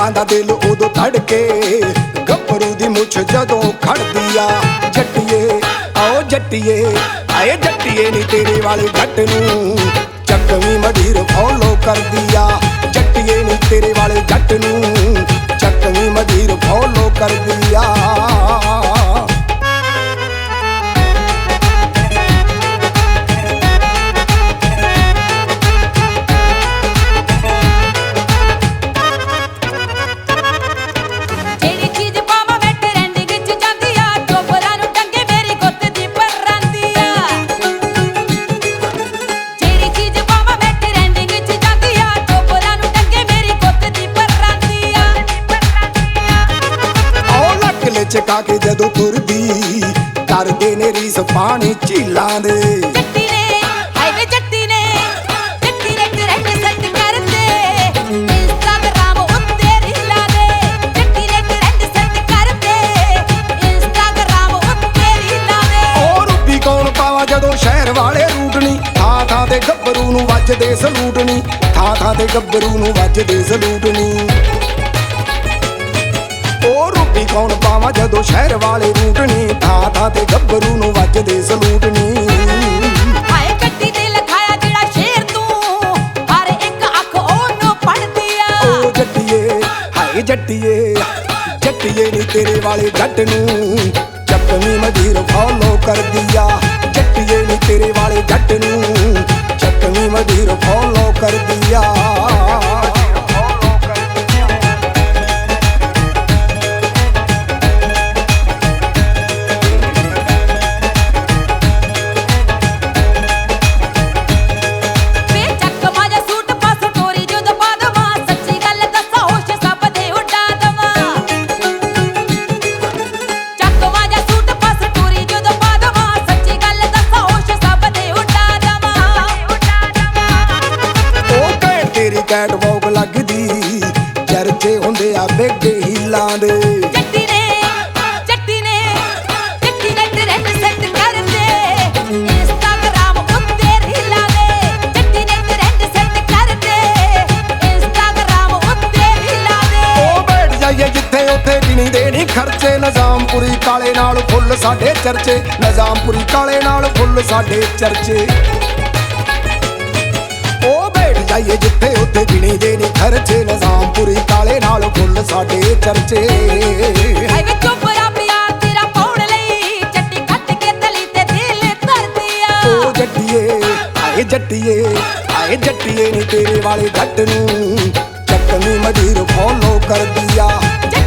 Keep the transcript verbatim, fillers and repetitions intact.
दा दिल उदों धड़के गभरू दी मुछ जदों खड़दी आ। जट्टिए आओ जट्टिए आए जट्टिए नी तेरे वाले जट नूं चकवी मधीर फॉलो कर दिया। जट्टिए नी तेरे वाले जट नूं चकवी मधीर फॉलो कर दिया। चका के जदों तुरदी करदे ने रीस पानी झीलां दे। जट्टी ने हाय वे जट्टी ने जट्टी ने ट्रेंड सेट कर दे इंस्टाग्राम उत्ते रीलां दे। जट्टी ने ट्रेंड सेट कर दे इंस्टाग्राम उत्ते रीलां दे। ओ रुपी कौन पावा जदों शहर वाले रूटनी थां थां ते गब्बरू नूं वजदे सलूटनी। थां थां ते गब्बरू नूं वजदे सलूटनी। रुपी कौन पावा जदों शहर वाले रूटनी थां थां ते गब्बरू नूं वजदे सलूटनी। हाय गड्डी ते लखाया जेड़ा शेर तू हर एक अख ओनू पढ़दी आ। ओ जट्टिए हाय जट्टिए जट्टिए नी तेरे वाले जट नूं चकवी मधीर फॉलो कर दिया। जट्टिए नी तेरे वाले जट नूं चकवी मधीर फॉलो कर दिया। कैट वॉक लगदी चर्चे हुंदे आ बेगे हीलां दे। जट्टी ने जट्टी ने जट्टी ने ट्रेंड सेट कर दे इंस्टाग्राम उत्ते रीलां दे। जट्टी ने ट्रेंड सेट कर दे इंस्टाग्राम उत्ते रीलां दे। ओ बैठ जाइए जिथे उथे गिनी दे नी खर्चे निजामपुरी काले नाल फुੱਲ साडे चर्चे। निजामपुरी काले नाल फुੱਲ साडे चर्चे। जाइए जिथे उथे गिनी दे नी खर्चे निजामपुरी काले नाल फुੱਲ साडे चर्चे। हाय वे चोपरा पिया तेरा पाउण लई जट्टी खट के तली ते दिल धरदी आ। ओ जट्टिए आए जट्टिए आए जट्टिए नी तेरे वाले जट नूं चकवी मधीर फॉलो कर दिया।